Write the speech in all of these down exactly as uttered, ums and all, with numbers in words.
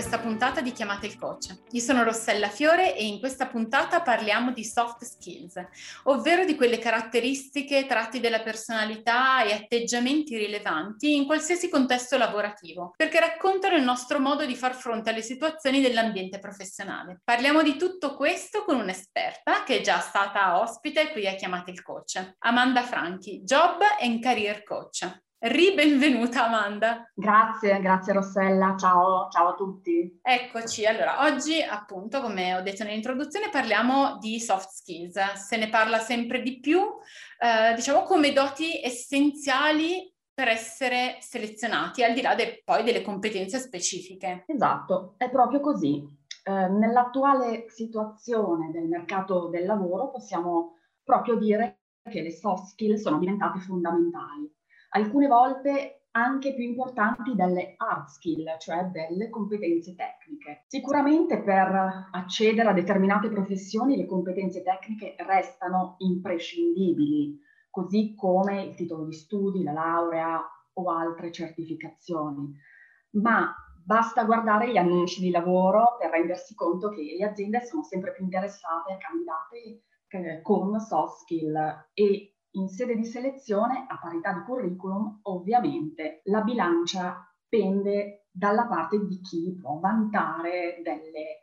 questa puntata di Chiamate il Coach. Io sono Rossella Fiore e in questa puntata parliamo di soft skills, ovvero di quelle caratteristiche, tratti della personalità e atteggiamenti rilevanti in qualsiasi contesto lavorativo, perché raccontano il nostro modo di far fronte alle situazioni dell'ambiente professionale. Parliamo di tutto questo con un'esperta che è già stata ospite qui a Chiamate il Coach, Amanda Franchi, Job and Career Coach. Ribenvenuta Amanda. Grazie, grazie Rossella, ciao, ciao a tutti. Eccoci, allora oggi appunto come ho detto nell'introduzione parliamo di soft skills, se ne parla sempre di più, eh, diciamo come doti essenziali per essere selezionati, al di là de- poi delle competenze specifiche. Esatto, è proprio così. Eh, nell'attuale situazione del mercato del lavoro possiamo proprio dire che le soft skills sono diventate fondamentali. Alcune volte anche più importanti delle hard skill, cioè delle competenze tecniche. Sicuramente per accedere a determinate professioni le competenze tecniche restano imprescindibili, così come il titolo di studi, la laurea o altre certificazioni. Ma basta guardare gli annunci di lavoro per rendersi conto che le aziende sono sempre più interessate a candidati eh, con soft skill e in sede di selezione, a parità di curriculum, ovviamente la bilancia pende dalla parte di chi può vantare delle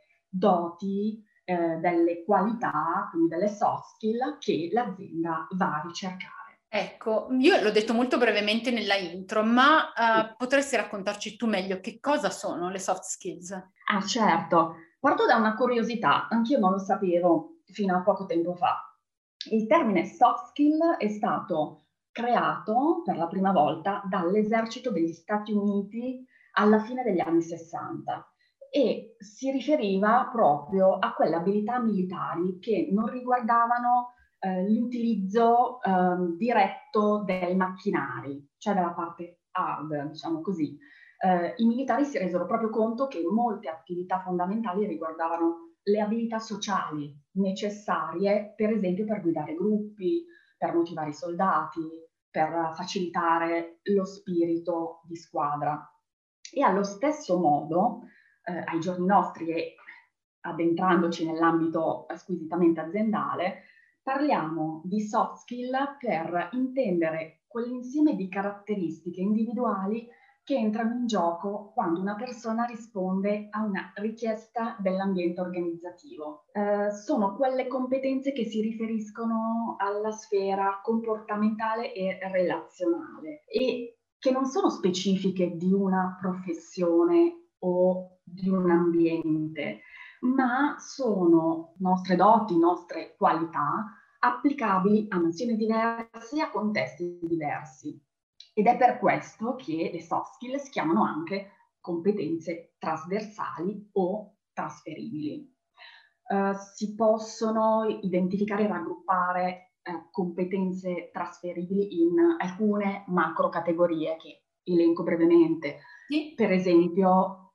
doti, eh, delle qualità, quindi delle soft skill che l'azienda va a ricercare. Ecco, io l'ho detto molto brevemente nella intro, ma uh, potresti raccontarci tu meglio che cosa sono le soft skills? Ah, certo. Parto da una curiosità, anch'io non lo sapevo fino a poco tempo fa. Il termine soft skill è stato creato per la prima volta dall'esercito degli Stati Uniti alla fine degli anni sessanta e si riferiva proprio a quelle abilità militari che non riguardavano eh, l'utilizzo eh, diretto dei macchinari, cioè della parte hard, diciamo così. Eh, I militari si resero proprio conto che molte attività fondamentali riguardavano le abilità sociali necessarie, per esempio per guidare gruppi, per motivare i soldati, per facilitare lo spirito di squadra. E allo stesso modo, eh, ai giorni nostri e addentrandoci nell'ambito squisitamente aziendale, parliamo di soft skill per intendere quell'insieme di caratteristiche individuali che entrano in gioco quando una persona risponde a una richiesta dell'ambiente organizzativo. Eh, sono quelle competenze che si riferiscono alla sfera comportamentale e relazionale e che non sono specifiche di una professione o di un ambiente, ma sono nostre doti, nostre qualità applicabili a mansioni diverse e a contesti diversi. Ed è per questo che le soft skill si chiamano anche competenze trasversali o trasferibili. Uh, si possono identificare e raggruppare uh, competenze trasferibili in alcune macro categorie che elenco brevemente. Sì. Per esempio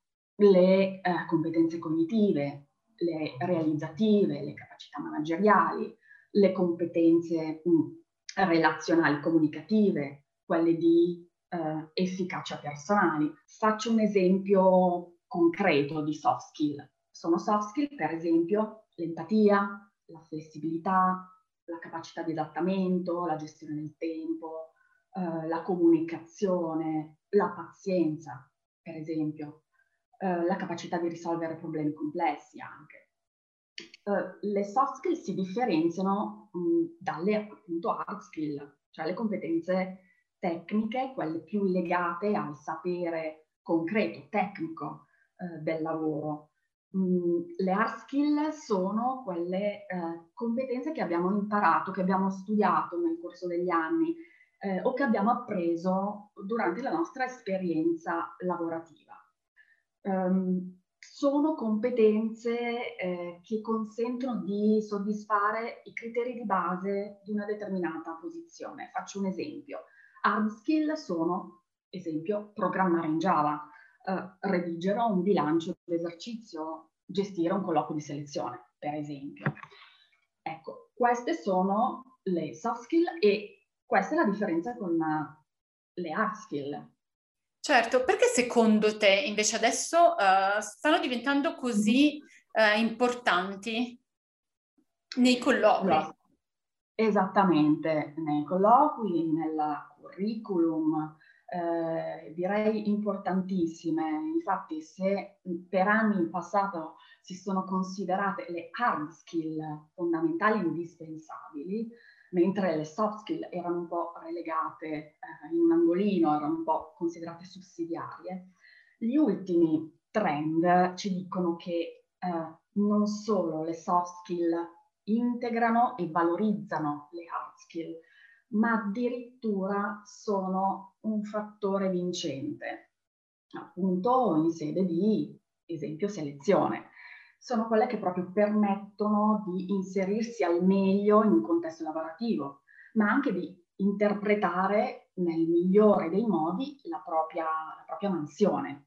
le uh, competenze cognitive, le realizzative, le capacità manageriali, le competenze mh, relazionali comunicative, quelle di eh, efficacia personali. Faccio un esempio concreto di soft skill. Sono soft skill, per esempio, l'empatia, la flessibilità, la capacità di adattamento, la gestione del tempo, eh, la comunicazione, la pazienza, per esempio, eh, la capacità di risolvere problemi complessi anche. Uh, le soft skill si differenziano mh, dalle appunto hard skill, cioè le competenze tecniche, quelle più legate al sapere concreto, tecnico eh, del lavoro. Mm, le hard skill sono quelle eh, competenze che abbiamo imparato, che abbiamo studiato nel corso degli anni eh, o che abbiamo appreso durante la nostra esperienza lavorativa. Um, sono competenze eh, che consentono di soddisfare i criteri di base di una determinata posizione. Faccio un esempio. Hard skill sono, esempio, programmare in Java, eh, redigere un bilancio d'esercizio, gestire un colloquio di selezione, per esempio. Ecco, queste sono le soft skill e questa è la differenza con le hard skill. Certo, perché secondo te invece adesso uh, stanno diventando così uh, importanti nei colloqui? Allora, esattamente, nei colloqui, nel curriculum, eh, direi importantissime. Infatti, se per anni in passato si sono considerate le hard skill fondamentali e indispensabili, mentre le soft skill erano un po' relegate eh, in un angolino, erano un po' considerate sussidiarie, gli ultimi trend ci dicono che eh, non solo le soft skill integrano e valorizzano le hard skill, ma addirittura sono un fattore vincente, appunto in sede di esempio selezione. Sono quelle che proprio permettono di inserirsi al meglio in un contesto lavorativo, ma anche di interpretare nel migliore dei modi la propria, la propria mansione.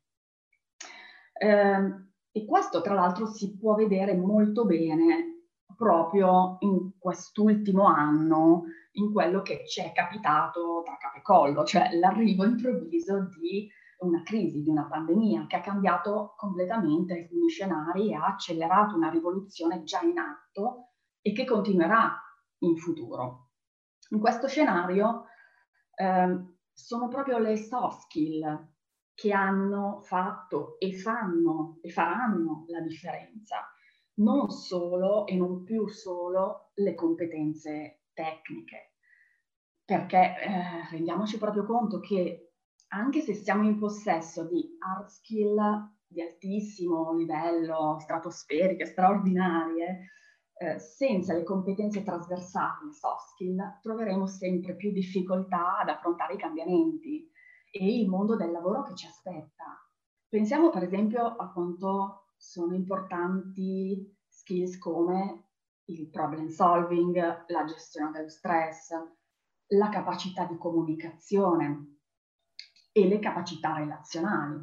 Eh, e questo tra l'altro si può vedere molto bene proprio in quest'ultimo anno, in quello che ci è capitato tra capo e collo, cioè l'arrivo improvviso di una crisi, di una pandemia che ha cambiato completamente alcuni scenari e ha accelerato una rivoluzione già in atto e che continuerà in futuro. In questo scenario eh, sono proprio le soft skill che hanno fatto e fanno e faranno la differenza, non solo e non più solo le competenze tecniche, perché eh, rendiamoci proprio conto che anche se siamo in possesso di hard skill di altissimo livello, stratosferiche, straordinarie, eh, senza le competenze trasversali, le soft skill, troveremo sempre più difficoltà ad affrontare i cambiamenti e il mondo del lavoro che ci aspetta. Pensiamo per esempio a quanto sono importanti skills come il problem solving, la gestione dello stress, la capacità di comunicazione e le capacità relazionali.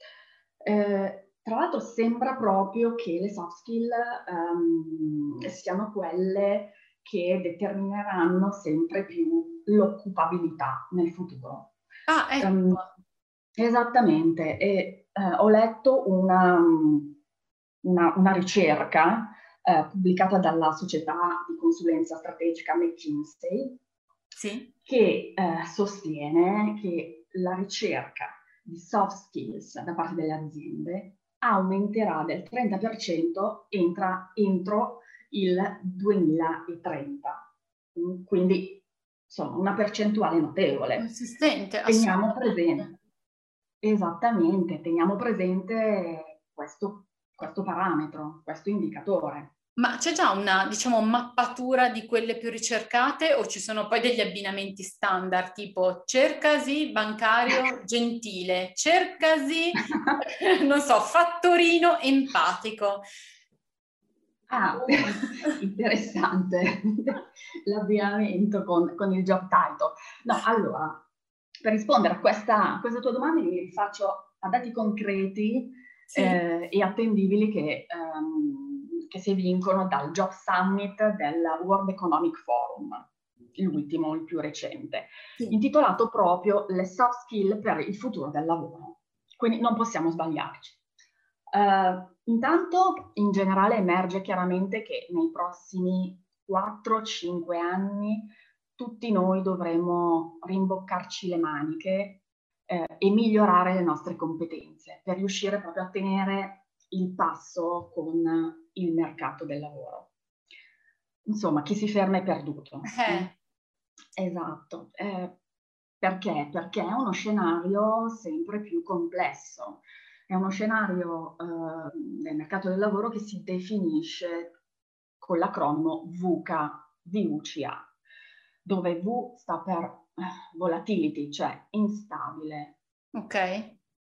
Eh, tra l'altro sembra proprio che le soft skill um, siano quelle che determineranno sempre più l'occupabilità nel futuro. Ah, ecco. Um, esattamente, e eh, ho letto una, una, una ricerca eh, pubblicata dalla società di consulenza strategica McKinsey, sì, che eh, sostiene che la ricerca di soft skills da parte delle aziende aumenterà del trenta per cento entra, entro il duemilatrenta. Quindi, insomma, una percentuale notevole. consistente, Teniamo assolutamente. presente, esattamente, teniamo presente questo, questo parametro, questo indicatore. Ma c'è già una, diciamo, mappatura di quelle più ricercate o ci sono poi degli abbinamenti standard, tipo cercasi bancario gentile, cercasi, non so, fattorino empatico. Ah, interessante l'abbinamento con, con il job title. No, allora, per rispondere a questa, a questa tua domanda io mi rifaccio a dati concreti Sì. eh, e attendibili che, um, che si evincono dal Job Summit del World Economic Forum, l'ultimo, il più recente, Sì. intitolato proprio Le soft skill per il futuro del lavoro. Quindi non possiamo sbagliarci. Uh, intanto, in generale, emerge chiaramente che nei prossimi quattro cinque anni tutti noi dovremo rimboccarci le maniche eh, e migliorare le nostre competenze per riuscire proprio a tenere il passo con il mercato del lavoro. Insomma, chi si ferma è perduto. Eh. Esatto. Eh, perché? Perché è uno scenario sempre più complesso. È uno scenario eh, del mercato del lavoro che si definisce con l'acronimo VUCA, V U C A, dove V sta per eh, volatility, cioè instabile. Ok.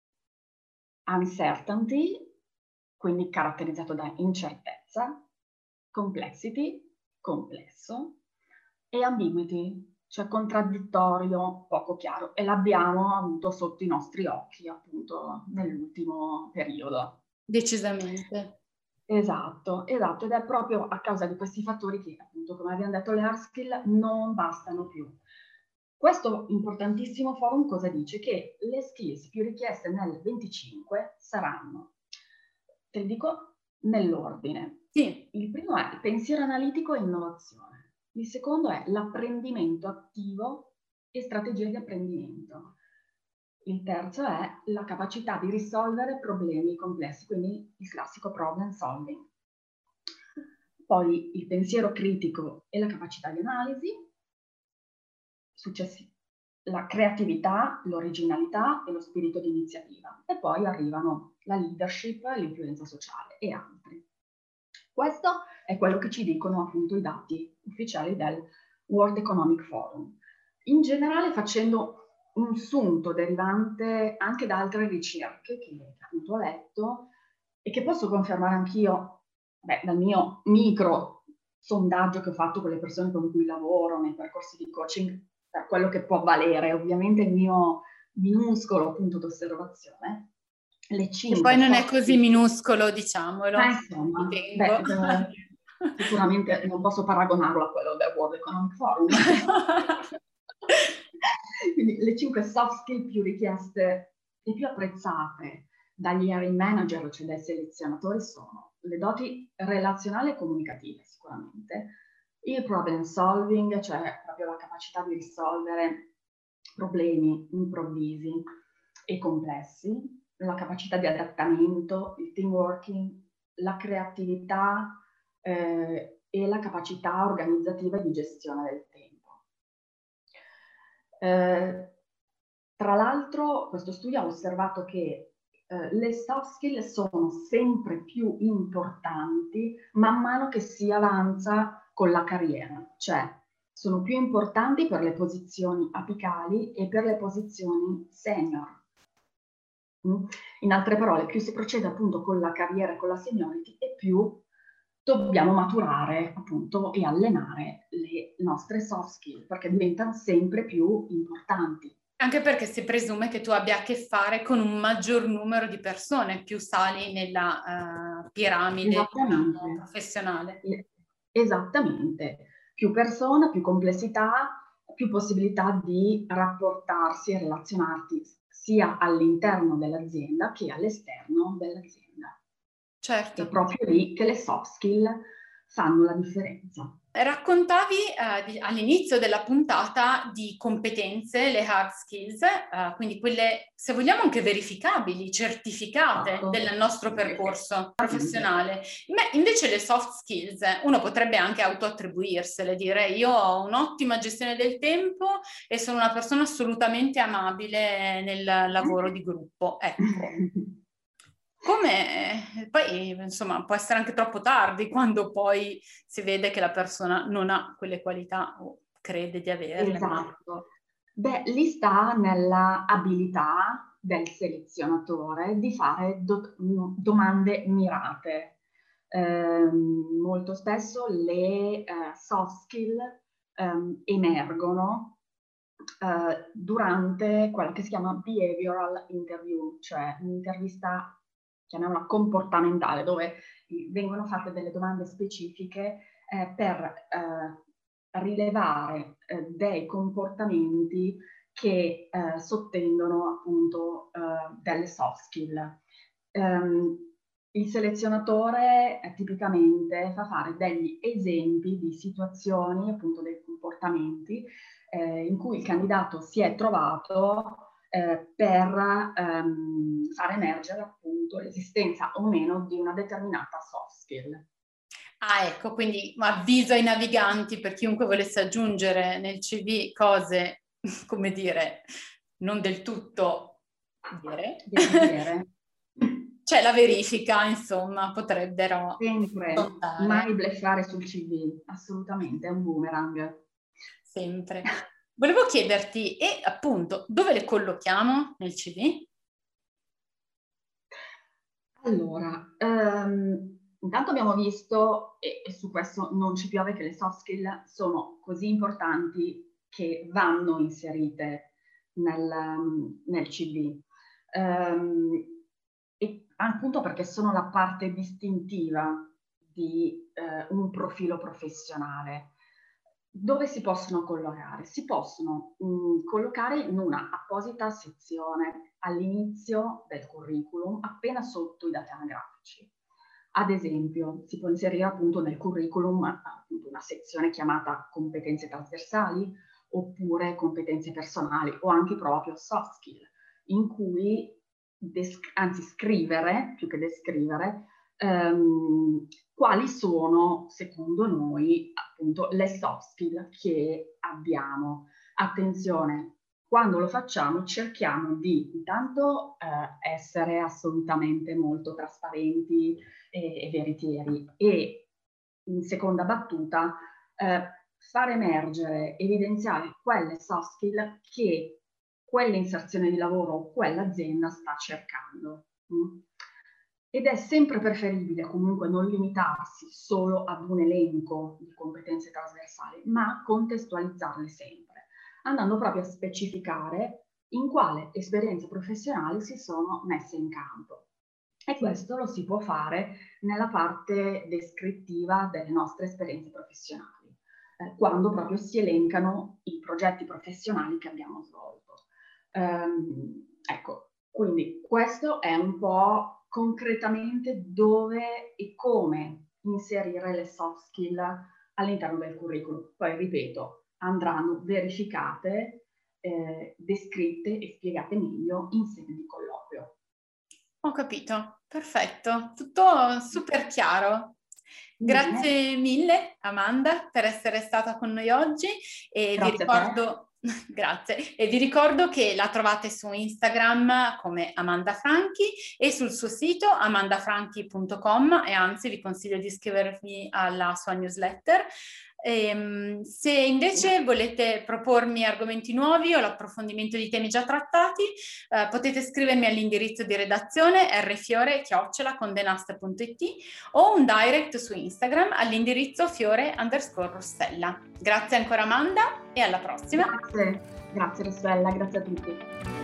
Uncertainty, quindi caratterizzato da incertezza, complexity, complesso, e ambiguity, cioè contraddittorio, poco chiaro, e l'abbiamo avuto sotto i nostri occhi appunto nell'ultimo periodo. Decisamente. Esatto, esatto, ed è proprio a causa di questi fattori che appunto, come abbiamo detto, le hard skill non bastano più. Questo importantissimo forum cosa dice? Che le skills più richieste nel venticinque saranno, te le dico nell'ordine. Sì. Il primo è il pensiero analitico e innovazione. Il secondo è l'apprendimento attivo e strategie di apprendimento. Il terzo è la capacità di risolvere problemi complessi, quindi il classico problem solving. Poi il pensiero critico e la capacità di analisi. Successi la creatività, l'originalità e lo spirito di iniziativa. E poi arrivano la leadership, l'influenza sociale e altri. Questo è quello che ci dicono appunto i dati ufficiali del World Economic Forum. In generale facendo un sunto derivante anche da altre ricerche che appunto ho letto e che posso confermare anch'io, beh, dal mio micro sondaggio che ho fatto con le persone con cui lavoro nei percorsi di coaching, per quello che può valere ovviamente il mio minuscolo punto d'osservazione. Le Che poi non è così soft... minuscolo, diciamolo. Ma insomma, beh, eh, sicuramente non posso paragonarlo a quello del World Economic Forum. Quindi le cinque soft skill più richieste e più apprezzate dagli hiring manager, cioè dai selezionatori, sono le doti relazionali e comunicative sicuramente, il problem solving, cioè proprio la capacità di risolvere problemi improvvisi e complessi, la capacità di adattamento, il team working, la creatività eh, e la capacità organizzativa di gestione del tempo. Eh, tra l'altro, questo studio ha osservato che eh, le soft skill sono sempre più importanti man mano che si avanza con la carriera, cioè sono più importanti per le posizioni apicali e per le posizioni senior. In altre parole, più si procede appunto con la carriera e con la seniority e più dobbiamo maturare appunto e allenare le nostre soft skill perché diventano sempre più importanti. Anche perché si presume che tu abbia a che fare con un maggior numero di persone, più sali nella uh, piramide diciamo, professionale. Esattamente. Più persona, più complessità, più possibilità di rapportarsi e relazionarti sia all'interno dell'azienda che all'esterno dell'azienda. Certo. È proprio lì che le soft skill fanno la differenza. Raccontavi eh, all'inizio della puntata di competenze, le hard skills, eh, quindi quelle, se vogliamo, anche verificabili, certificate Esatto. del nostro percorso professionale. Beh, invece le soft skills, uno potrebbe anche autoattribuirsele, dire io ho un'ottima gestione del tempo e sono una persona assolutamente amabile nel lavoro di gruppo. Ecco. Come poi, insomma, può essere anche troppo tardi quando poi si vede che la persona non ha quelle qualità o crede di averle. Esatto. Beh, lì sta nella abilità del selezionatore di fare do- domande mirate. Eh, molto spesso le eh, soft skill eh, emergono eh, durante quella che si chiama behavioral interview, cioè un'intervista, chiamiamola comportamentale, dove vengono fatte delle domande specifiche eh, per eh, rilevare eh, dei comportamenti che eh, sottendono appunto eh, delle soft skill. Um, il selezionatore eh, tipicamente fa fare degli esempi di situazioni, appunto dei comportamenti, eh, in cui il candidato si è trovato eh, per ehm, far emergere appunto l'esistenza o meno di una determinata soft skill. Ah, ecco, quindi avviso ai naviganti per chiunque volesse aggiungere nel C V cose, come dire, non del tutto vere. Vere. C'è la verifica, insomma, potrebbero Sempre, contare. mai bluffare sul C V, assolutamente, è un boomerang. Sempre. Volevo chiederti, e appunto, dove le collochiamo nel C V? Allora, um, intanto abbiamo visto, e, e su questo non ci piove, che le soft skill sono così importanti che vanno inserite nel, nel C V. Um, e appunto perché sono la parte distintiva di eh, un profilo professionale. Dove si possono collocare? Si possono mh, collocare in una apposita sezione all'inizio del curriculum, appena sotto i dati anagrafici. Ad esempio, si può inserire appunto nel curriculum appunto una sezione chiamata competenze trasversali, oppure competenze personali, o anche proprio soft skill, in cui, anzi scrivere, più che descrivere, ehm, quali sono, secondo noi, appunto, le soft skill che abbiamo. Attenzione, quando lo facciamo cerchiamo di intanto eh, essere assolutamente molto trasparenti e, e veritieri, e in seconda battuta eh, far emergere, evidenziare quelle soft skill che quell'inserzione di lavoro o quell'azienda sta cercando. Mm? Ed è sempre preferibile comunque non limitarsi solo ad un elenco di competenze trasversali, ma contestualizzarle sempre, andando proprio a specificare in quale esperienze professionali si sono messe in campo. E questo lo si può fare nella parte descrittiva delle nostre esperienze professionali, eh, quando proprio si elencano i progetti professionali che abbiamo svolto. Um, ecco, quindi questo è un po' concretamente dove e come inserire le soft skill all'interno del curriculum. Poi, ripeto, andranno verificate, eh, descritte e spiegate meglio in sede di colloquio. Ho capito, perfetto, tutto super chiaro. Grazie mille Amanda per essere stata con noi oggi e vi ricordo, grazie, e vi ricordo che la trovate su Instagram come Amanda Franchi e sul suo sito amandafranchi punto com, e anzi vi consiglio di iscrivervi alla sua newsletter. E, se invece volete propormi argomenti nuovi o l'approfondimento di temi già trattati, eh, potete scrivermi all'indirizzo di redazione rfiore chiocciola condenast punto it o un direct su Instagram all'indirizzo fiore underscore rossella. Grazie ancora Amanda e alla prossima. Grazie, grazie Rossella, grazie a tutti.